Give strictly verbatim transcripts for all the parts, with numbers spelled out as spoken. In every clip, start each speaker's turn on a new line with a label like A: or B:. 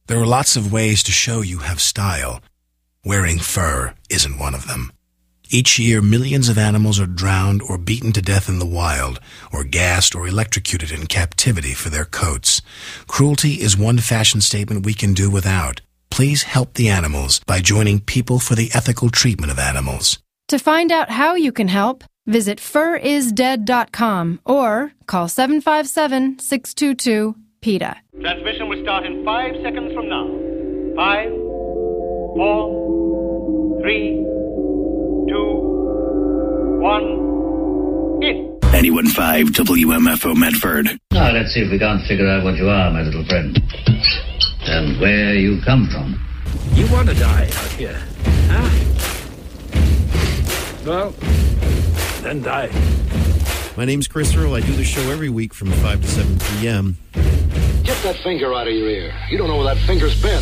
A: There are lots of ways to show you have style. Wearing fur isn't one of them. Each year, millions of animals are drowned or beaten to death in the wild, or gassed or electrocuted in captivity for their coats. Cruelty is one fashion statement we can do without. Please help the animals by joining People for the Ethical Treatment of Animals.
B: To find out how you can help, visit fur is dead dot com or call seven five seven, six two two, P E T A.
C: Transmission will start in five seconds from now. Five, four, three, two, one, in.
D: ninety-one point five W M F O Medford.
E: Now, let's see if we can't figure out what you are, my little friend. And where you come from.
F: You want to die out here, huh? Well, then die.
G: My name's Chris Earl. I do the show every week from five to seven p.m.
H: Get that finger out of your ear. You don't know where that finger's been.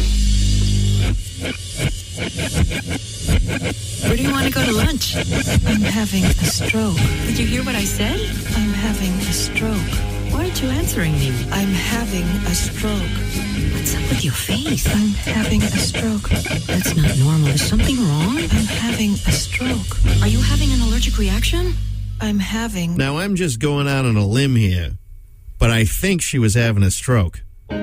I: Where do you want to go to lunch? I'm having a stroke. Did you hear what I said? I'm having a stroke. Why aren't you answering me? I'm having a stroke. What's up with your face? I'm having a stroke. That's not normal. Is something wrong? I'm having a stroke. Are you having an allergic reaction? I'm having...
G: Now, I'm just going out on a limb here, but I think she was having a stroke.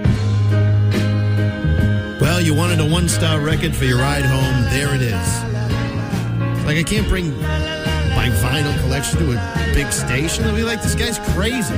G: Well, you wanted a one-star record for your ride home. There it is. Like, I can't bring my vinyl collection to a big station. I'll be like, this guy's crazy.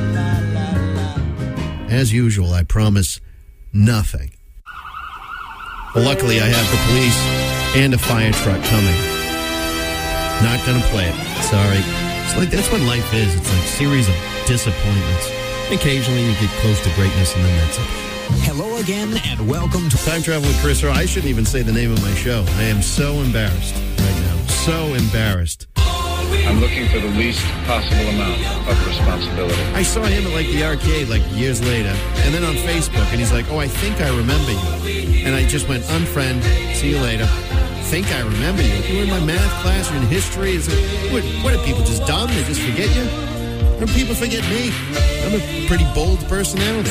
G: As usual, I promise nothing. Well, luckily, I have the police and a fire truck coming. Not going to play it. Sorry. It's like, that's what life is. It's like a series of disappointments. Occasionally, you get close to greatness, and then that's it.
J: Hello again, and welcome to
G: Time Travel with Chris Earl. I shouldn't even say the name of my show. I am so embarrassed right now. So embarrassed.
K: I'm looking for the least possible amount of responsibility.
G: I saw him at like the arcade like years later, and then on Facebook, and he's like, oh, I think I remember you. And I just went, unfriend, see you later. Think I remember you. You were in my math class or in history. Is it, what, what are people, just dumb? They just forget you? Or people forget me? I'm a pretty bold personality.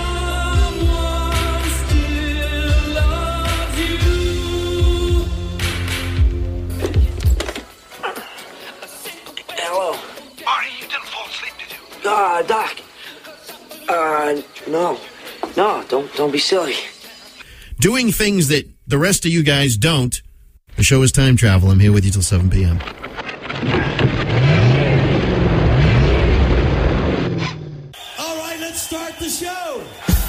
L: Uh, Doc. Uh, no. No, don't don't be silly.
G: Doing things that the rest of you guys don't. The show is Time Travel. I'm here with you till seven p.m.
M: All right, let's start the show.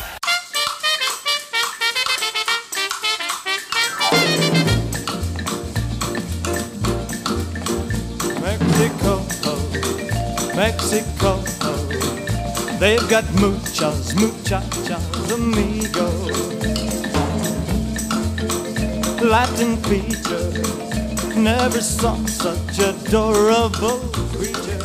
N: Mexico, Mexico, they've got muchas, muchachas, amigos. Latin features, never saw such adorable creatures.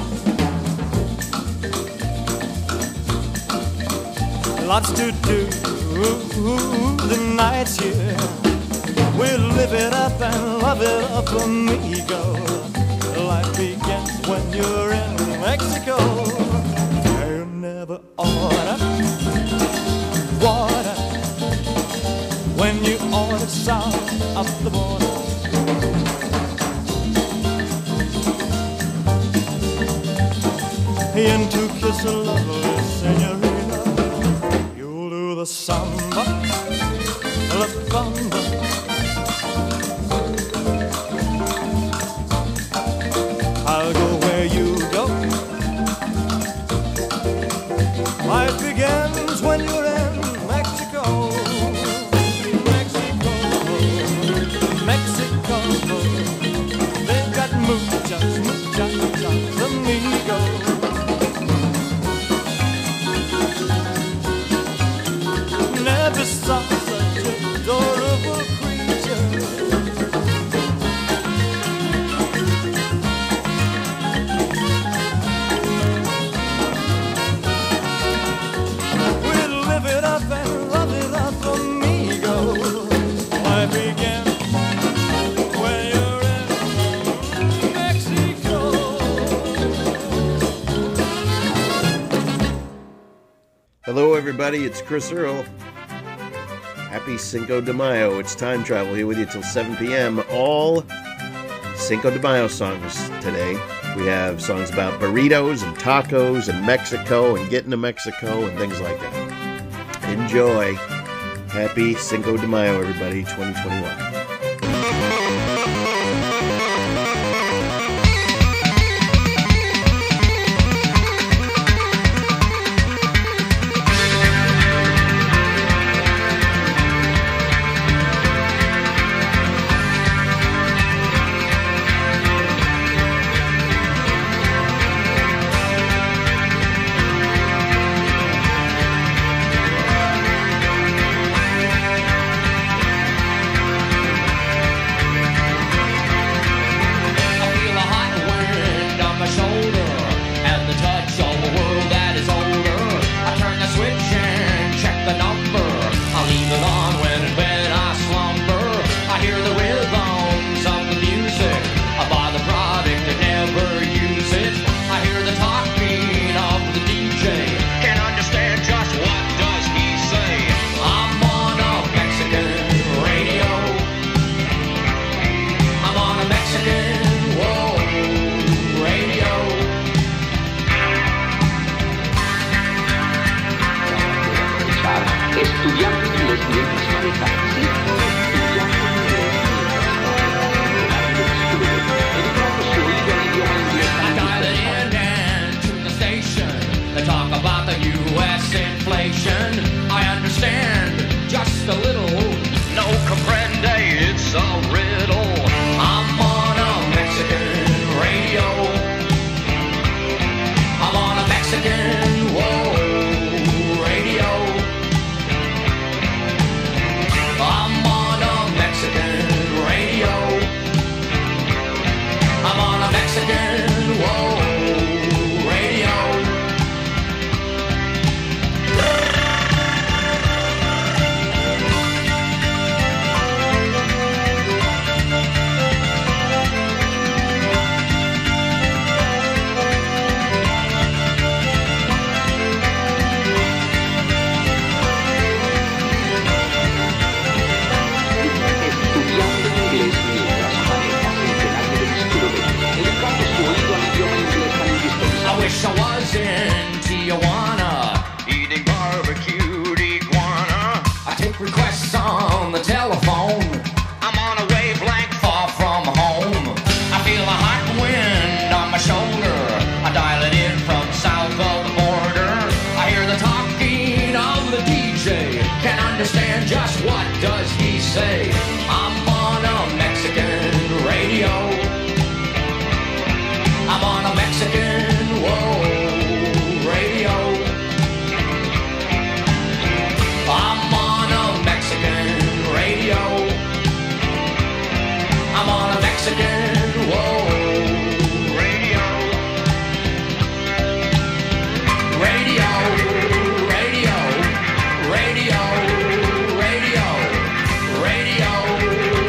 N: Lots to do, the night's here. We'll live it up and love it up, amigo. Life begins when you're in Mexico. You never order water when you order south of the border. And to kiss a lovely senorita, you'll do the samba, la bamba. I'll go where you go. Life begins when you're in Mexico. Mexico, Mexico. They've got muchas, muchachas, amigos. Never saw such adorable creatures.
G: Hello, everybody. It's Chris Earl. Happy Cinco de Mayo. It's time travel here with you till seven p.m. All Cinco de Mayo songs today. We have songs about burritos and tacos and Mexico and getting to Mexico and things like that. Enjoy. Happy Cinco de Mayo, everybody, twenty twenty-one.
O: Radio, radio, radio, radio.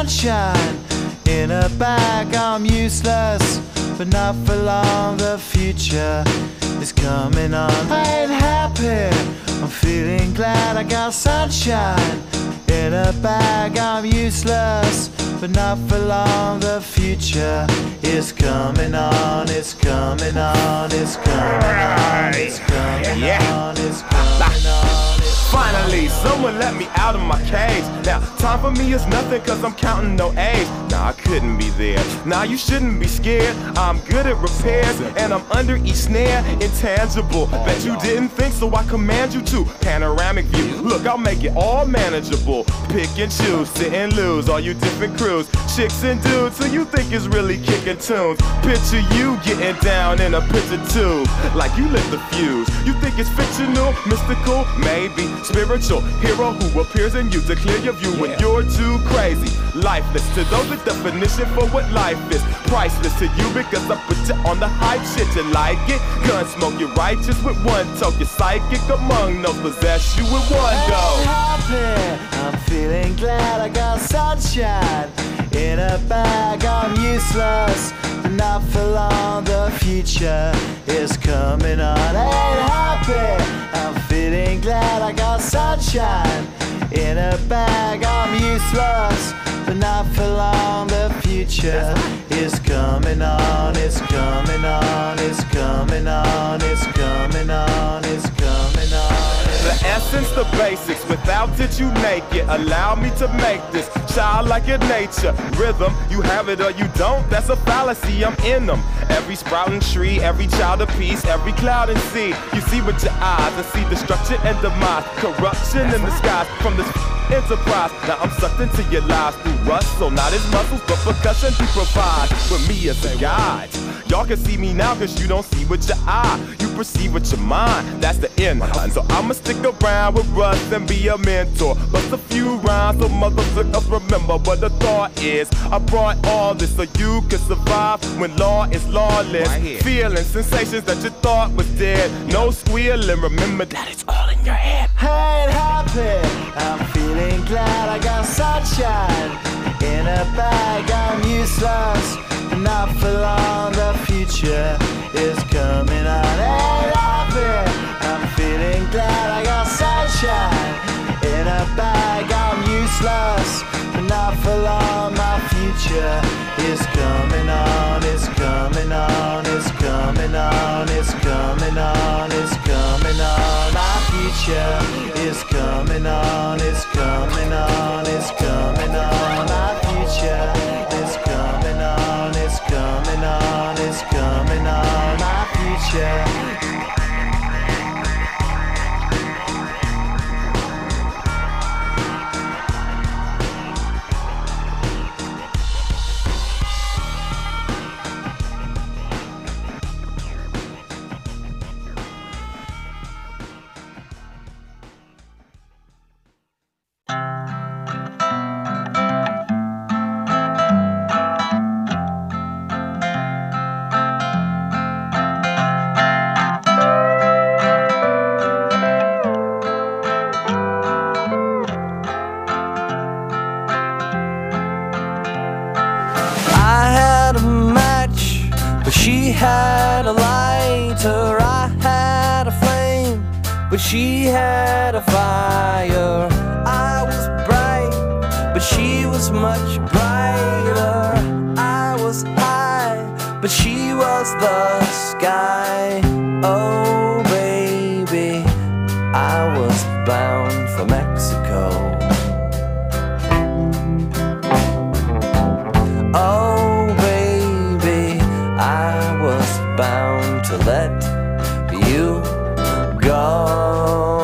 N: sunshine in a bag. I'm useless, but not for long. The future is coming on. I ain't happy, I'm feeling glad. I got sunshine in a bag. I'm useless, but not for long. The future is coming on. It's coming on. It's coming on. It's coming on. It's coming on.
O: Finally, someone let me out of my cage. Now, time for me is nothing cause I'm counting no A's. Nah, I couldn't be there. Nah, you shouldn't be scared. I'm good at repairs and I'm under each snare. Intangible, bet you didn't think, so I command you to. Panoramic view, look, I'll make it all manageable. Pick and choose, sit and lose, all you different crews. Chicks and dudes who you think is really kicking tunes. Picture you getting down in a picture tube, like you lit the fuse. You think it's fictional, mystical, maybe spiritual hero who appears in you to clear your view when you're too crazy. Lifeless to those, the definition for what life is. Priceless to you because I put you on the hype shit. You like it? Gun smoke, you're righteous with one toe. You're psychic among those, possess you with one go.
N: Happy, I'm feeling glad. I got sunshine in a bag. I'm useless, but not for long. The future is coming on. I ain't happy, I'm feeling glad. I got sunshine in a bag. I'm useless, but not for long. The future is coming on. It's coming on. It's coming on. It's coming on. It's coming on.
O: The essence, the basics, without it you make it. Allow me to make this childlike in nature. Rhythm, you have it or you don't, that's a fallacy, I'm in them. Every sprouting tree, every child of peace, every cloud and sea. You see with your eyes and see destruction and demise. Corruption in the skies from this enterprise. Now I'm sucked into your lives through rust, so not his muscles, but percussion he provides with me as a guide. Y'all can see me now cause you don't see with your eye. You perceive with your mind, that's the end line. So I'ma stick around with Russ and be a mentor. Bust a few rhymes so motherfuckers remember what the thought is. I brought all this so you can survive when law is lawless. Feeling sensations that you thought was dead. No squealing, remember that it's all in your head.
N: I ain't happy, I'm feeling glad. I got sunshine in a bag. I'm useless, but not for long. The future is coming on. I ain't happy, I'm feeling glad. I got sunshine in a bag. I'm useless, but not for long. My future is coming on. It's coming on. It's coming on. It's coming on. It's coming on. My future is coming on. It's coming on. It's coming on. My future is coming on. It's coming on. It's coming on. My future.
P: She had a lighter, I had a flame, but she had a fire. I was bright, but she was much brighter. I was high, but she was the sky. Oh baby, I was bound for Mexico. Oh bound to let you go.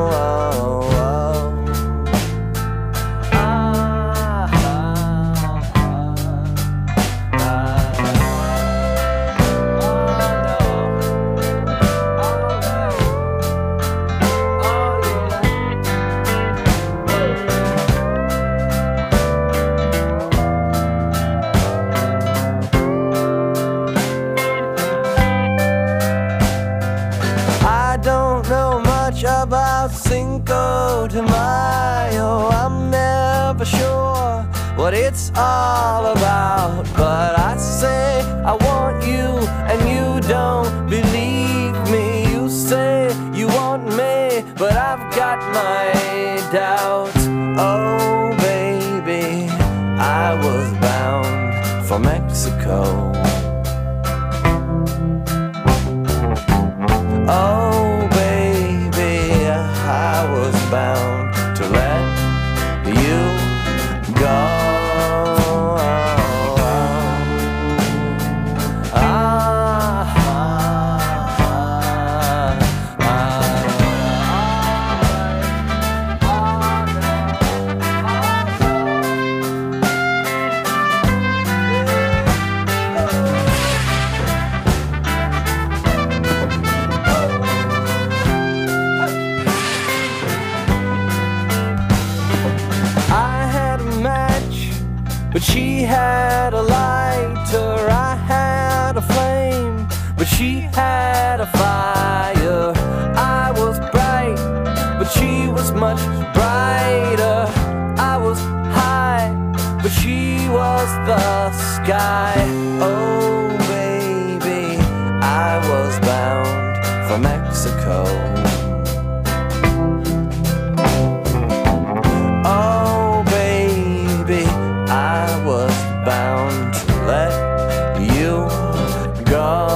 P: About Cinco de Mayo, I'm never sure what it's all doubt. Oh, baby, I was bound for Mexico. Oh, baby, I was bound to let you go. But she had a lighter, I had a flame, but she had a fire. I was bright, but she was much brighter. I was high, but she was the sky. Oh, baby, I was bound for Mexico. Oh, baby, I was bound to let you go.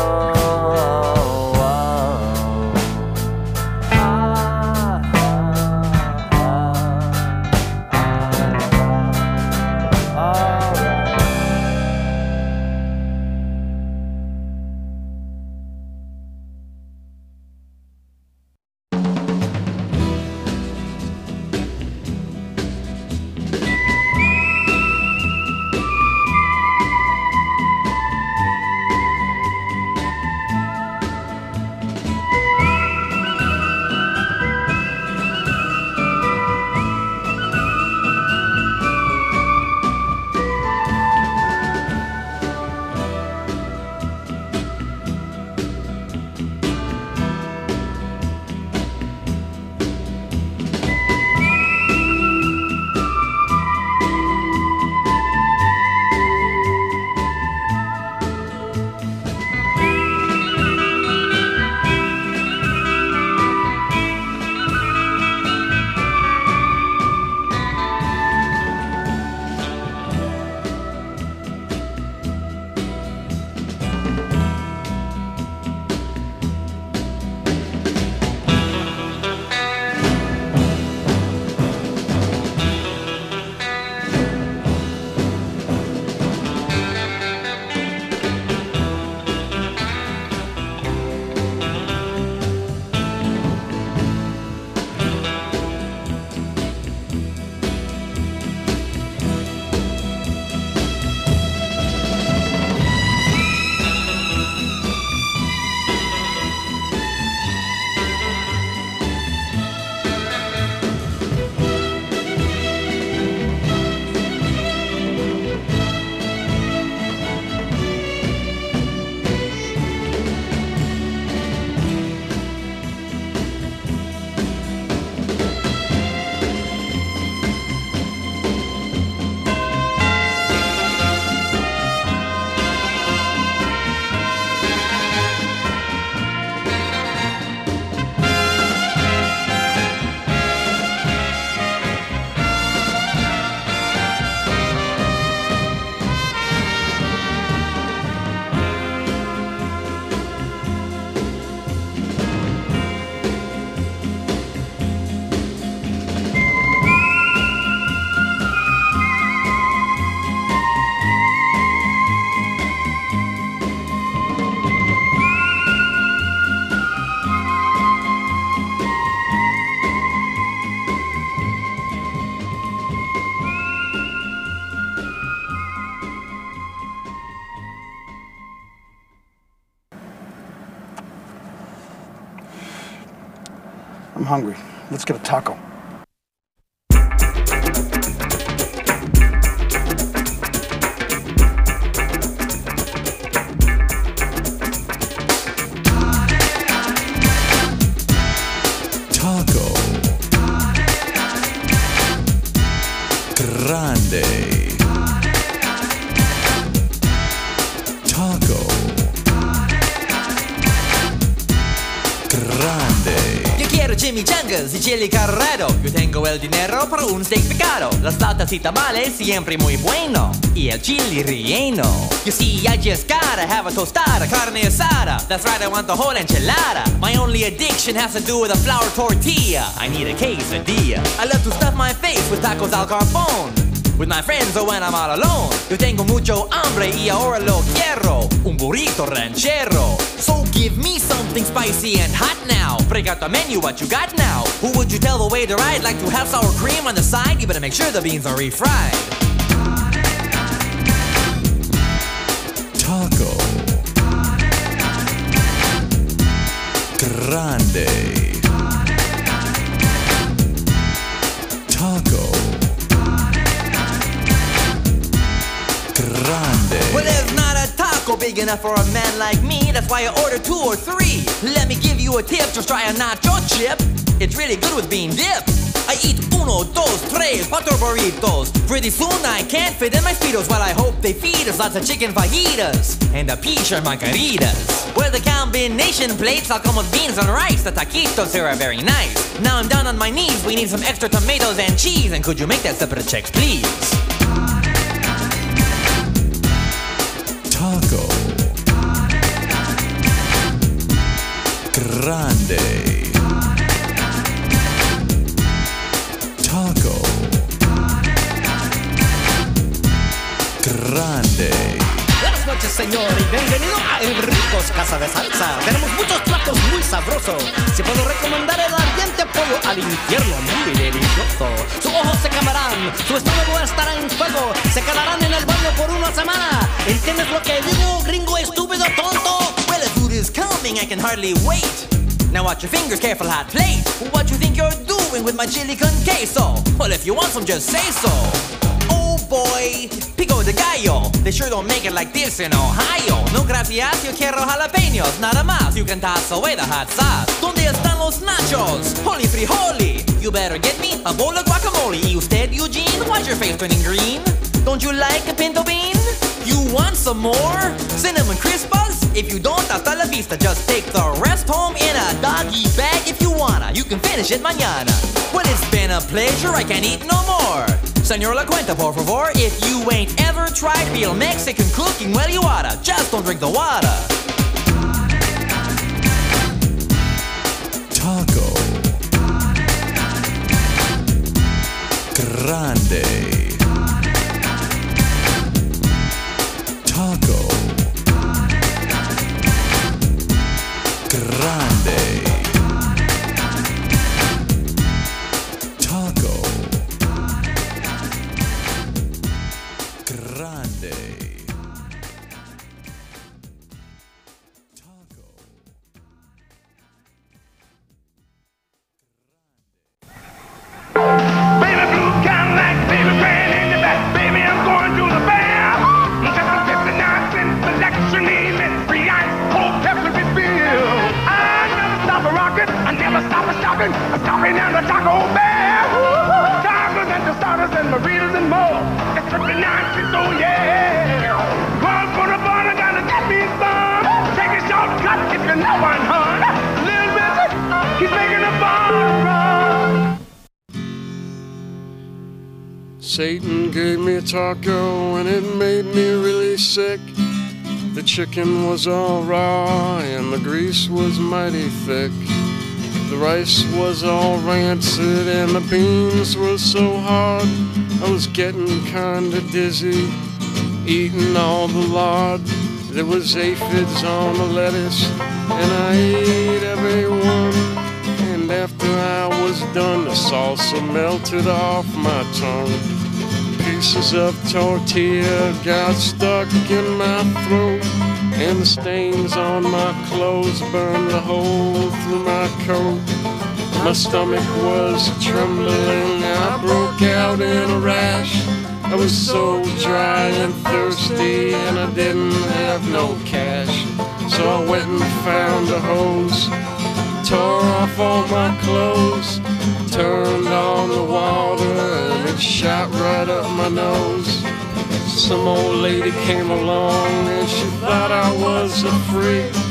Q: I'm hungry. Let's get a taco.
R: Taco. Grande. Taco. Grande.
S: Yo quiero
R: quiero chimichangas y chili carrero. Yo tengo el dinero para un steak picado. Las flautas y tamales siempre muy bueno. Y el chili relleno. You see, I just gotta have a tostada, carne asada. That's right, I want the whole enchilada. My only addiction has to do with a flour tortilla. I need a quesadilla. I love to stuff my face with tacos al carbón. With my friends or when I'm all alone. Yo tengo mucho hambre y ahora lo quiero. Un burrito ranchero. So give me something spicy and hot now. Break out the menu, what you got now? Who would you tell the waiter I'd like to have sour cream on the side? You better make sure the beans are refried.
S: Taco Grande. Taco Grande.
R: Well, there's not a taco big enough for a man like me. That's why I order two or three. Let me give you a tip, just try a nacho chip. It's really good with bean dip. I eat uno, dos, tres, cuatro burritos. Pretty soon I can't fit in my Speedos. While I hope they feed us lots of chicken fajitas and the peach or margaritas. Well, the combination plates all come with beans and rice. The taquitos here are very nice. Now I'm down on my knees. We need some extra tomatoes and cheese. And could you make that separate checks, please?
S: Taco Grande. Taco Grande.
T: Buenas noches, señor, y bienvenido a El Ricos Casa de Salsa. Tenemos muchos platos muy sabrosos. Si puedo recomendar el ardiente pollo al infierno, muy delicioso. Sus ojos se quemarán, su estómago estará en fuego. Se quedarán en el baño por una semana. ¿Entiendes lo que digo, gringo estúpido tonto?
R: Well, the food is coming, I can hardly wait. Now watch your fingers, careful hot plate. What you think you're doing with my chili con queso? Well, if you want some, just say so. Oh boy, pico de gallo. They sure don't make it like this in Ohio. No gracias, yo quiero jalapeños, nada más. You can toss away the hot sauce. ¿Dónde están los nachos? Holy frijoli. You better get me a bowl of guacamole. Y usted, Eugene, why's your face turning green? Don't you like a pinto bean? You want some more? Cinnamon Crispas? If you don't, hasta la vista. Just take the rest home in a doggy bag if you wanna. You can finish it mañana. Well, it's been a pleasure, I can't eat no more. Señor La Cuenta, por favor. If you ain't ever tried real Mexican cooking, well, you oughta. Just don't drink the water.
S: Taco Grande. Taco Grande. Taco Grande.
U: Baby blue Cadillac, baby brand in the back, baby I'm going to the fair. seven fifty-nine cents selection, name free ice, cold Pepsi refill. I never stop a rockin', I never stop a stockin', I'm talking down the Taco Bear. Tacos and tostadas and burritos and more. It's fifty-nine cents, oh yeah. Going for the bar, I gotta get me some. Take a shortcut if you know one, hon. Little busy, he's making a bar run.
V: Satan gave me a taco and it made me really sick. The chicken was all raw and the grease was mighty thick. The rice was all rancid and the beans were so hard. I was getting kinda dizzy, eating all the lard. There was aphids on the lettuce and I ate every one. And after I was done, the salsa melted off my tongue. Pieces of tortilla got stuck in my throat, and the stains on my clothes burned a hole through my coat. My stomach was trembling, I broke out in a rash. I was so dry and thirsty, and I didn't have no cash. So I went and found a hose, tore off all my clothes, turned on the water and it shot right up my nose. Some old lady came along and she thought I was a freak,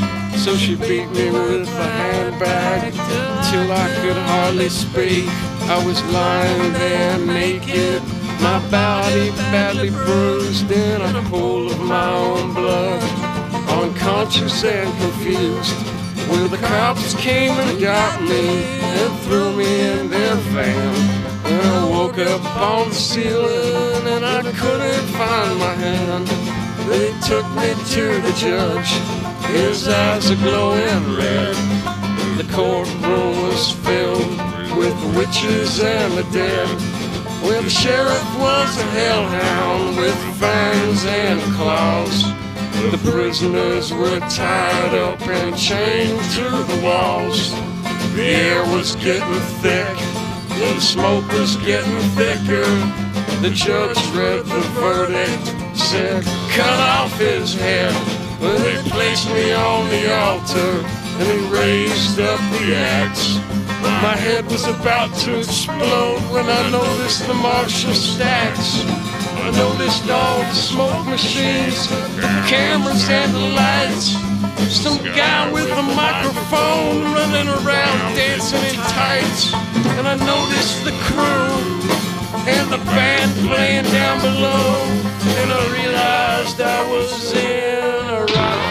V: So she beat me with a handbag till I could hardly speak. I was lying there naked, my body badly bruised in a pool of my own blood, unconscious and confused. Well, the cops came and got me and threw me in their van. And I woke up on the ceiling and I couldn't find my hand. They took me to the judge, his eyes are glowing red. The courtroom was filled with witches and the dead. Well, the sheriff was a hellhound with fangs and claws. The prisoners were tied up and chained to the walls. The air was getting thick, the smoke was getting thicker. The judge read the verdict, said, cut off his head. Well, they placed me on the altar and he raised up the axe. My head was about to explode when I noticed the Marshall stacks. I noticed all the smoke machines, the cameras and the lights. Some guy with a microphone running around dancing in tights. And I noticed the crew and the band playing down below. And I realized I was in a rock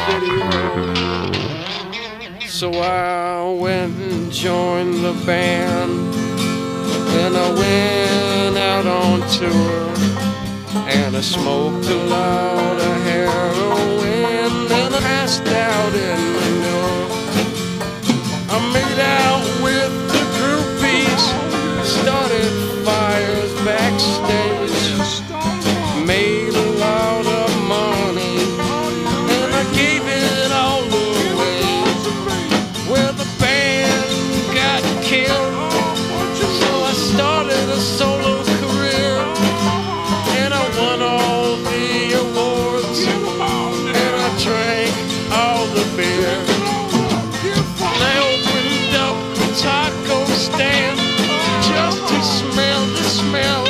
V: video. So I went and joined the band, and I went out on tour. And I smoked a lot of heroin and I passed out in manure. I made out with the groupies, started fires backstage, made a lot of money, and I gave it all away. Well, the band got killed, so I started a solo career. Won all the awards, and I drank all the beer. I opened up a taco stand just to smell the smell,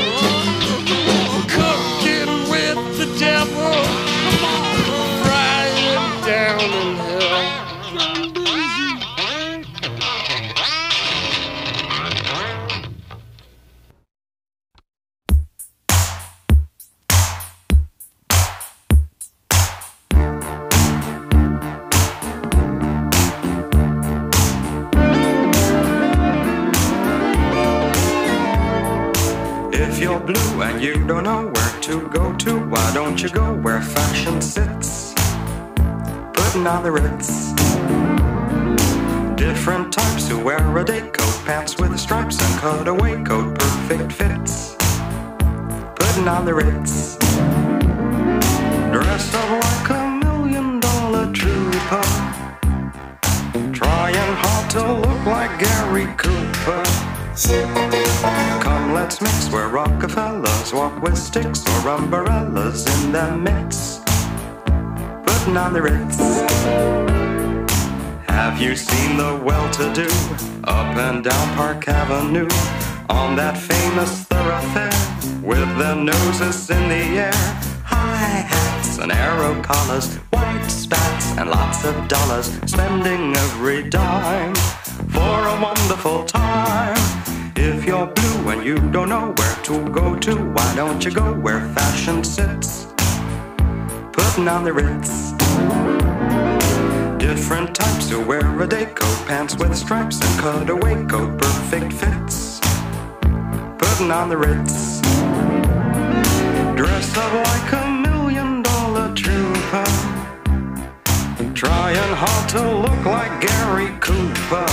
V: cooking with the devil, frying down in hell.
A: Blue and you don't know where to go to, why don't you go where fashion sits, putting on the Ritz. Different types who wear a day coat, pants with stripes and cutaway coat, perfect fits, putting on the Ritz. Dressed up like a million dollar trooper, trying hard to look like Gary Cooper. Come, let's mix where Rockefellers walk with sticks or umbrellas in their midst, putting on the Ritz. Have you seen the well-to-do up and down Park Avenue on that famous thoroughfare with their noses in the air? High hats and arrow collars, white spats and lots of dollars, spending every dime for a wonderful time. If you're blue and you don't know where to go to, why don't you go where fashion sits, putting on the Ritz. Different types who wear a day coat, pants with stripes and cutaway coat, perfect fits, putting on the Ritz. Dressed up like a million dollar trooper, trying hard to look like Gary Cooper.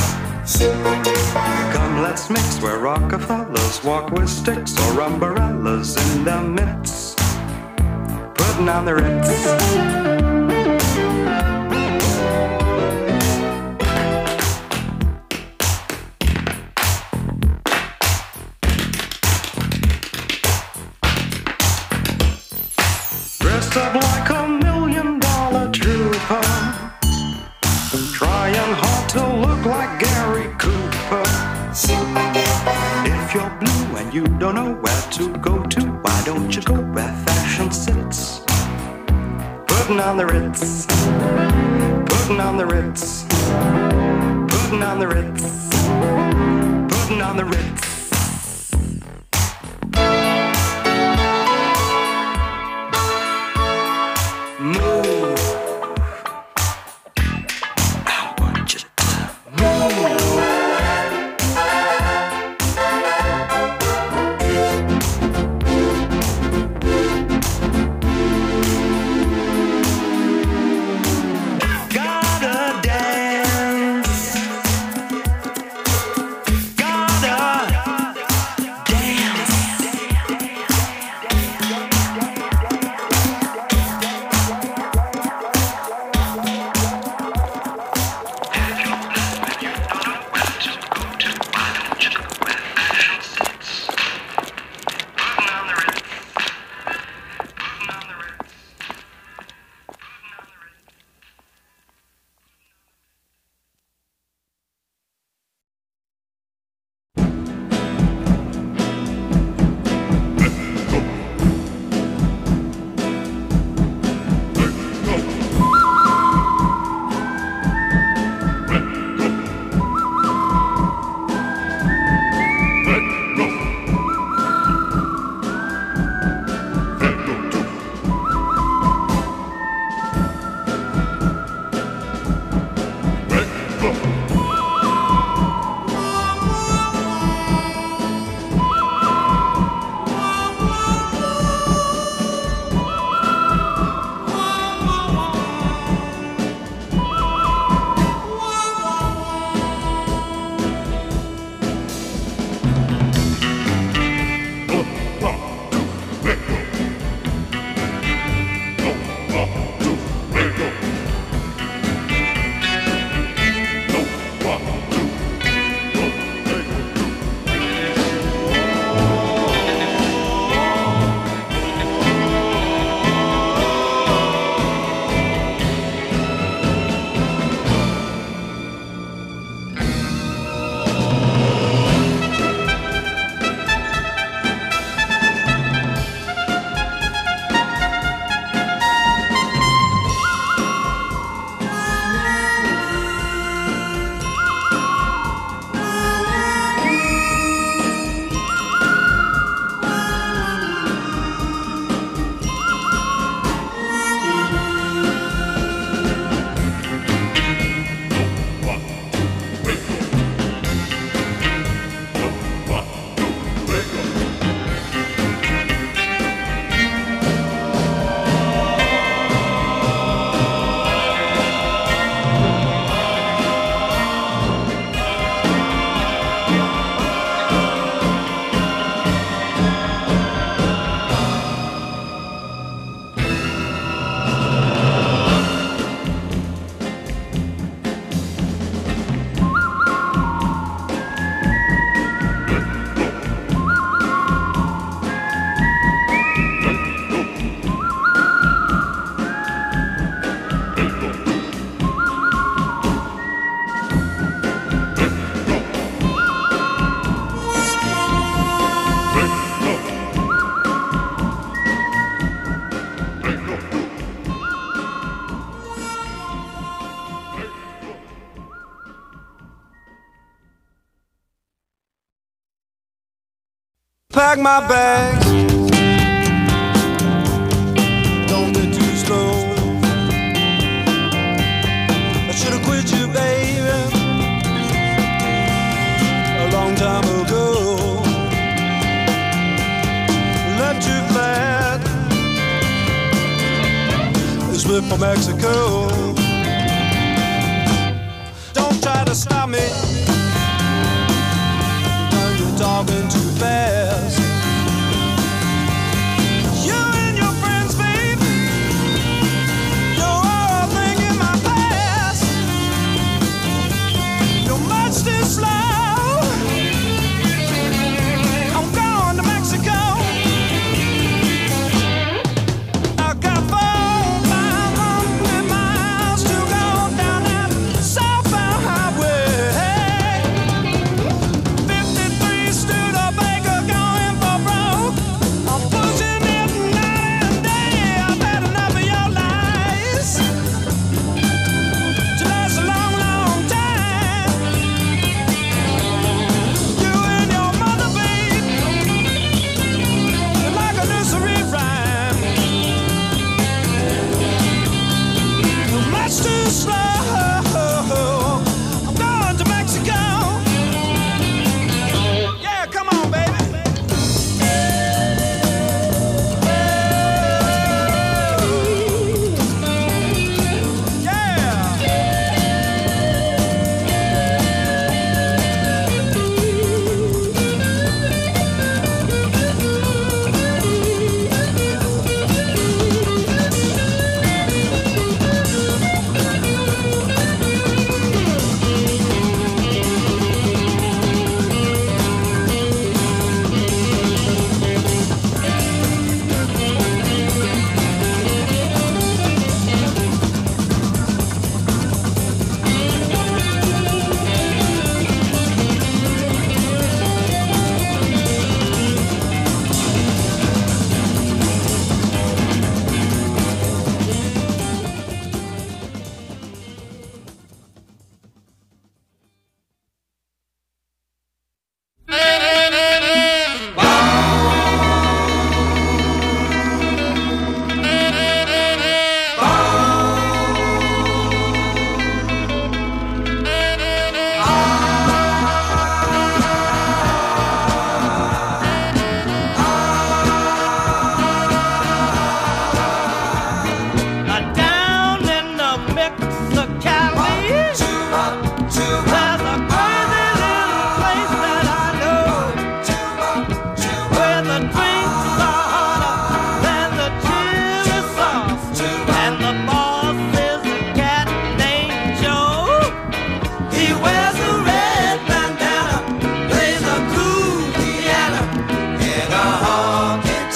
A: Come, let's mix where Rockefellers walk with sticks or umbrellas in their midst, putting on the Ritz. Dressed up like a million dollar trooper, trying hard to look like Gary Cooper. If you're blue and you don't know where to go to, why don't you go where fashion sits, putting on the Ritz, Putting on the Ritz. Putting on the Ritz. Putting on the Ritz. Move. I want you to move. Gotta dance. Gotta dance.
N: Pack my bags, don't get too slow. I should have quit you, baby, a long time ago. Left you flat, split for Mexico. Don't try to stop me, you're talking too fast. You and your friends, babe, you're all thinking my past. You're much too slow. I'm going to Mexico. I got four, five hundred miles to go down that southbound highway. fifty-three stood up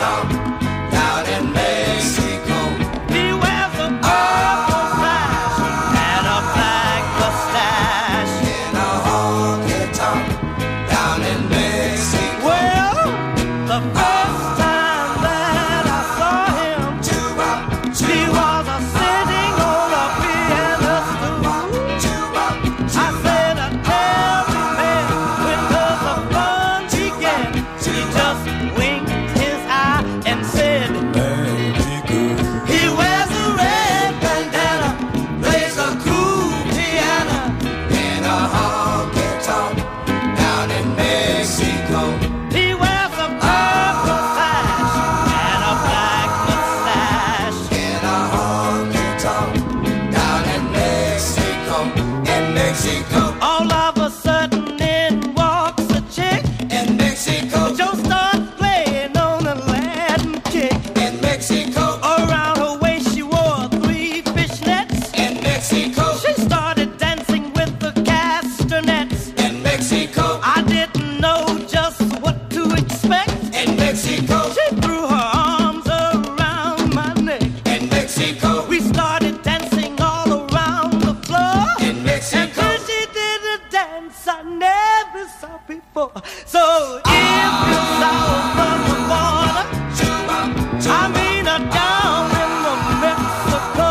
B: honky-tonk down in Mexico.
P: He wears a purple sash and a black mustache
B: in a honky-tonk down in Mexico.
P: Well, the first time that I saw him, he was a sitting on a piano stool. I said, I tell me, man, when does the fun begin? He just winked his eye and said, he wears a red bandana, plays a cool piano
B: in a honky-tonk down in Mexico.
P: He wears a purple sash and a black mustache
B: in a honky-tonk down in Mexico. In Mexico.
P: All of a sudden in walks a chick
B: in Mexico.
P: Joe starts playing on a Latin kick
B: in Mexico.
P: Around her waist she wore three fishnets
B: in Mexico.
P: She started dancing with the castanets
B: in Mexico.
P: I didn't know just what to expect
B: in Mexico.
P: She threw her arms around my neck
B: in Mexico.
P: We started dancing all around the floor
B: in Mexico.
P: And then she did a dance I never saw before. So if you saw from the water, I mean a down in the Mexico,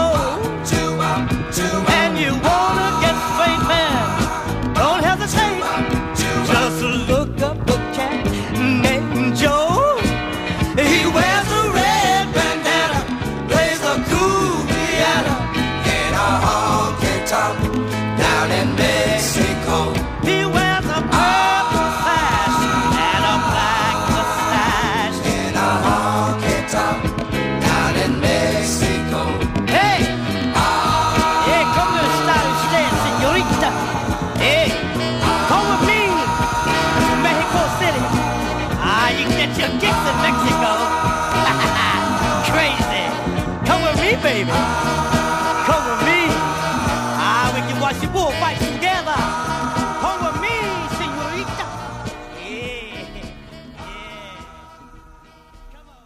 P: and you wanna get straight, man, don't hesitate. Just look up a cat named Joe. He wears a red bandana, plays a cool piano
B: in a honky-tonk down in Mexico.
P: He wears a purple sash and a black mustache
B: in a honky-tonk down in Mexico.
P: Hey! Hey, come to the stylish stand, señorita. Hey, come with me to Mexico City. Ah, you can get your kicks in Mexico. Crazy. Come with me, baby. Come with me. Ah, we can watch the bullfights together. Come with me, señorita. Yeah, yeah. Come on,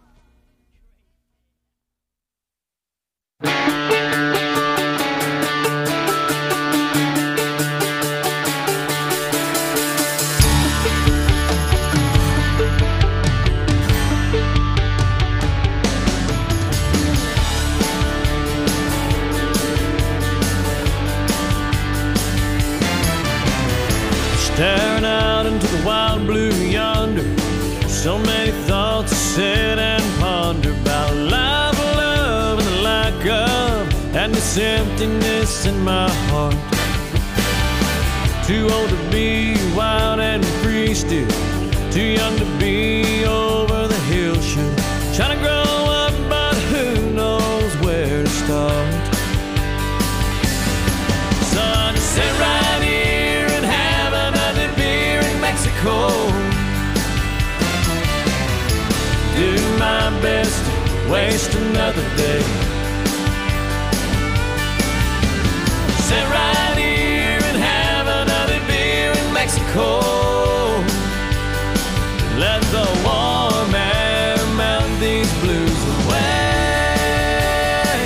C: Staring out into the wild blue yonder, so many thoughts to sit and ponder about life, love, and the lack of, and this emptiness in my heart. Too old to be wild and free still, too young to be over the hill. Should try to grow up, but who knows where to start. So I just sit right here and have another beer in Mexico. Do my best to waste another day. Sit right here and have another beer in Mexico. Let the warm air melt these blues away.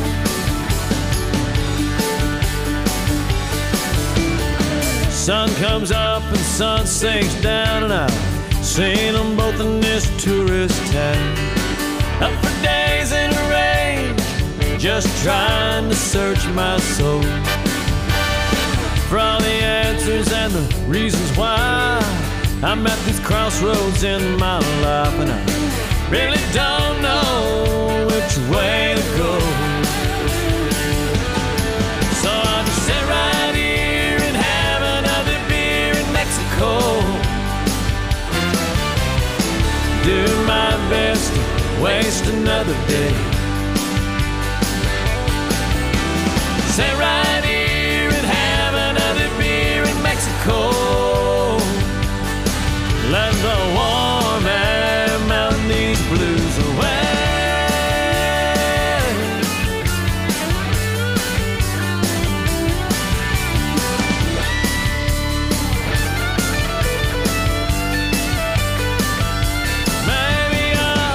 C: Sun comes up and sun sinks down, and I've seen them both in this tourist town. Up for days in the rain, just trying to search my soul for all the answers and the reasons why I'm at these crossroads in my life, and I really don't know which way to go. So I'll just sit right here and have another beer in Mexico. Do my best to waste another day. Sit right here and have another beer in Mexico. Let the warm air melt these blues away. Maybe I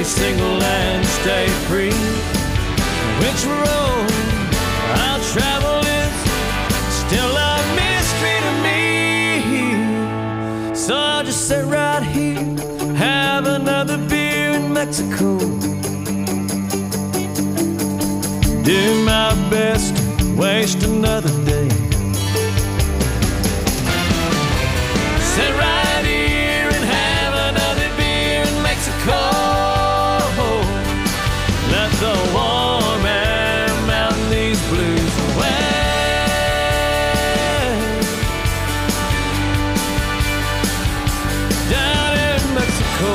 C: single and stay free. Which road I'll travel is still a mystery to me. So I'll just sit right here, have another beer in Mexico, do my best to waste another day. Sit right here and have another beer in Mexico. Let the warm air melt these blues away. Down in Mexico.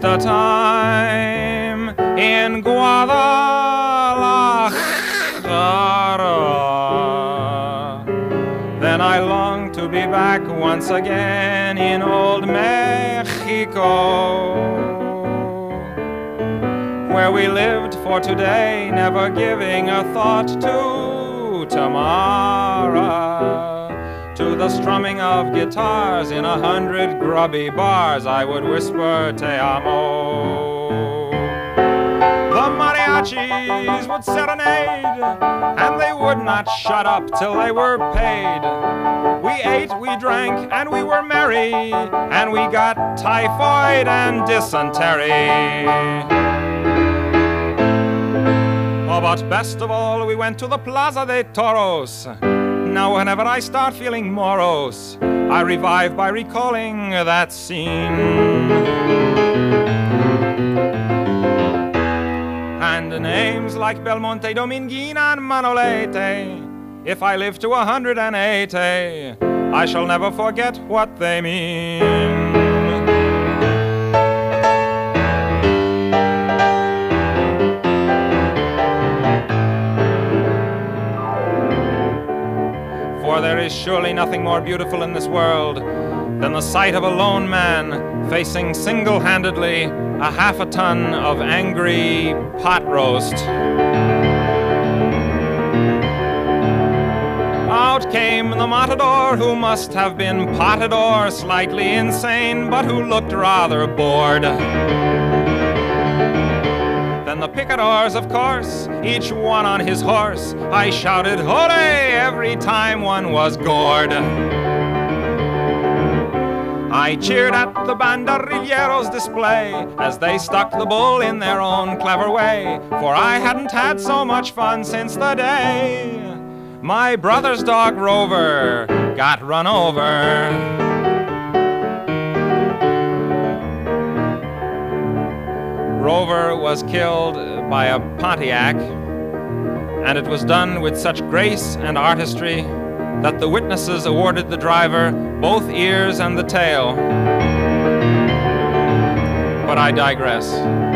D: fiesta time in Guadalajara. Then I long to be back once again in old Mexico, where we lived for today, never giving a thought to tomorrow. To the strumming of guitars in a hundred grubby bars, I would whisper te amo. The mariachis would serenade, and they would not shut up till they were paid. We ate, we drank, and we were merry, and we got typhoid and dysentery. Oh, but best of all, we went to the Plaza de Toros. Now whenever I start feeling morose, I revive by recalling that scene. And names like Belmonte, Dominguina, and Manolete, if I live to a hundred and eighty, I shall never forget what they mean. For there is surely nothing more beautiful in this world than the sight of a lone man facing single-handedly a half a ton of angry pot roast. Out came the matador, who must have been potted or slightly insane, but who looked rather bored. Then the picadors, of course, each one on his horse. I shouted, "Hooray!" every time one was gored. I cheered at the banderilleros' display as they stuck the bull in their own clever way, for I hadn't had so much fun since the day my brother's dog Rover got run over. Rover was killed by a Pontiac, and it was done with such grace and artistry that the witnesses awarded the driver both ears and the tail. But I digress.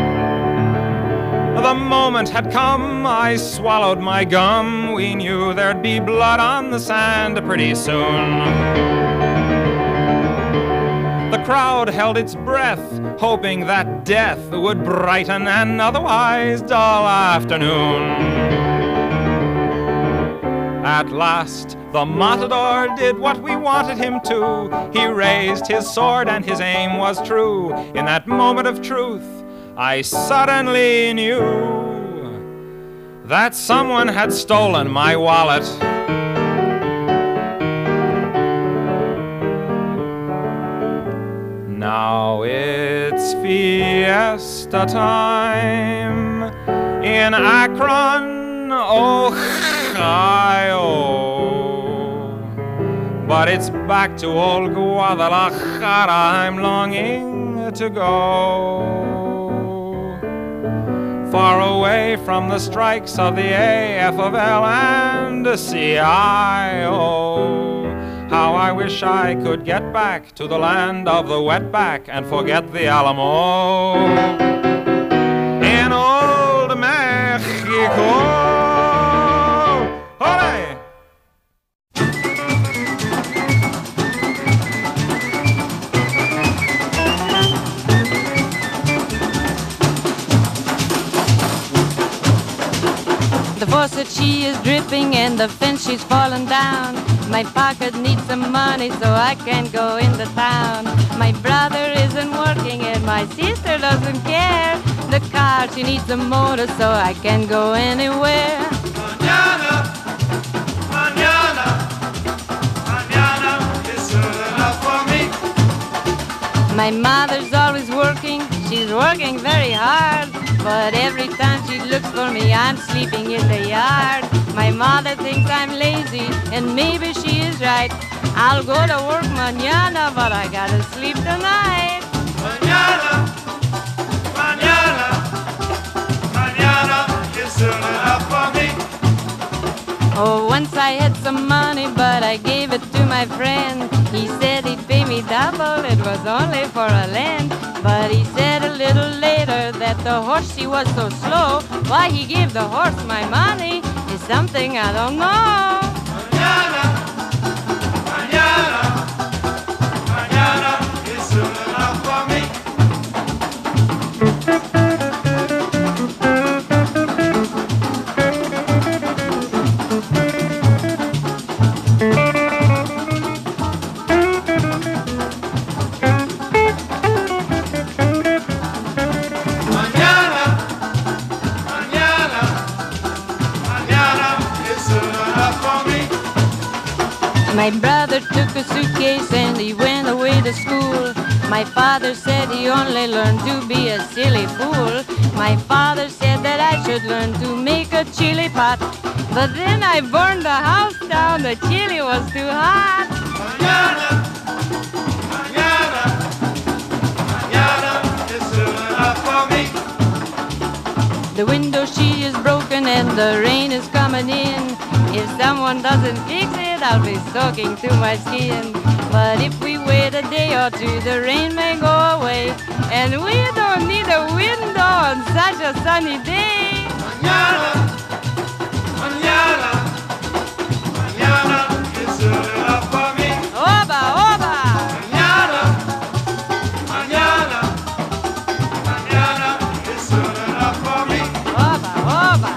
D: The moment had come, I swallowed my gum. We knew there'd be blood on the sand pretty soon. The crowd held its breath, hoping that death would brighten an otherwise dull afternoon. At last, the matador did what we wanted him to. He raised his sword and his aim was true. In that moment of truth, I suddenly knew that someone had stolen my wallet. Now it's fiesta time in Akron, Ohio, but it's back to old Guadalajara I'm longing to go. Far away from the strikes of the A F of L and C I O. How I wish I could get back to the land of the wetback and forget the Alamo in old Mexico. Hooray!
E: The faucet, she is dripping and the fence, she's fallen down. My pocket needs some money so I can go into town. My brother isn't working and my sister doesn't care. The car, she needs a motor so I can go anywhere.
U: Mañana, mañana, mañana is soon enough for me.
E: My mother's always working, she's working very hard. But every time she looks for me, I'm sleeping in the yard. My mother thinks I'm lazy, and maybe she is right. I'll go to work mañana, but I gotta sleep tonight.
U: Mañana, mañana, mañana is soon enough for me.
E: Oh, once I had some money, but I gave it to my friend. He said he'd pay me money double, it was only for a land. But he said a little later that the horse he was so slow. Why he gave the horse my money is something I don't know.
U: Mañana, mañana, mañana is soon enough for me.
E: My brother took a suitcase and he went away to school. My father said he only learned to be a silly fool. My father said that I should learn to make a chili pot. But then I burned the house down, the chili was too hot.
U: Mañana, mañana, mañana is soon enough for me.
E: The window sheet is broken and the rain is coming in. If someone doesn't fix it, I'll be soaking through my skin. But if we wait a day or two, the rain may go away. And we don't need a window on such a sunny day.
U: Mañana, mañana, mañana is soon enough for me.
E: Oba, oba.
U: Mañana, mañana, mañana is soon enough for me.
E: Oba, oba.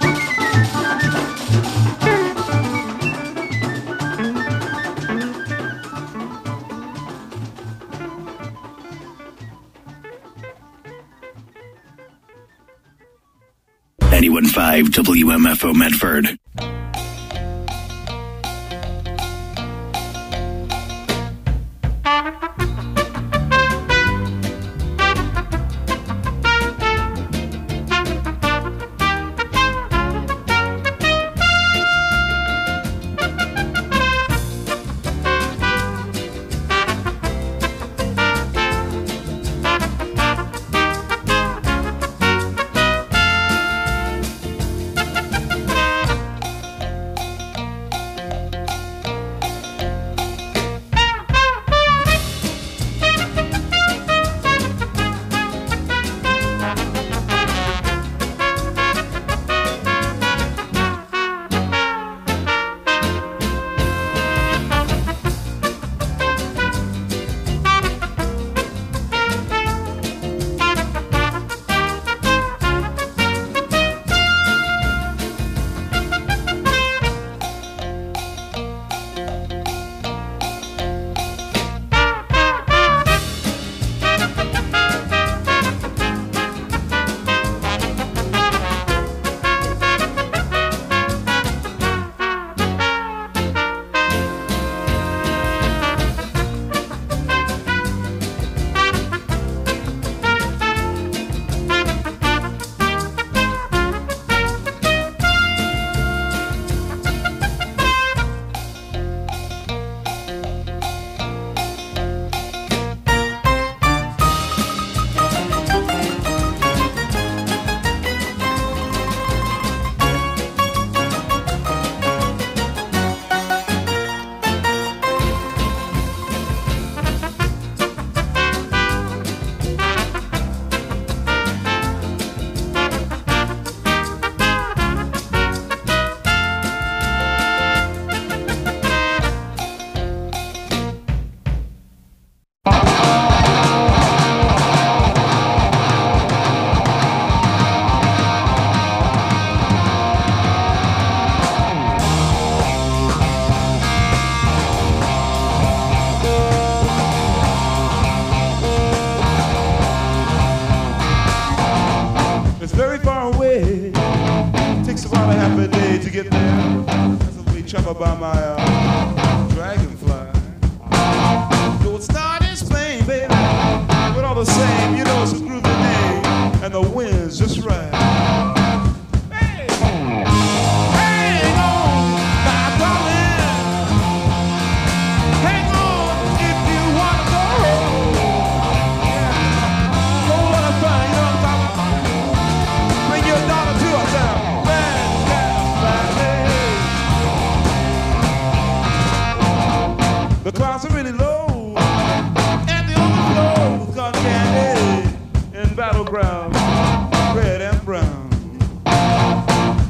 F: ninety-one point five W M F O Medford.
H: By my uh, dragonfly. Though it's not as plain, baby, but all the same, you know it's a groovy day, and the wind's just right. Hey, hang on, my darling. Hang on if you wanna go. Yeah. Go what I find, you know what I'm talking about. Bring your daughter to us now. The clouds are really low.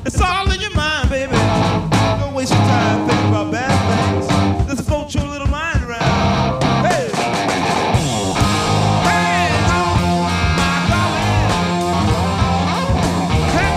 H: It's all in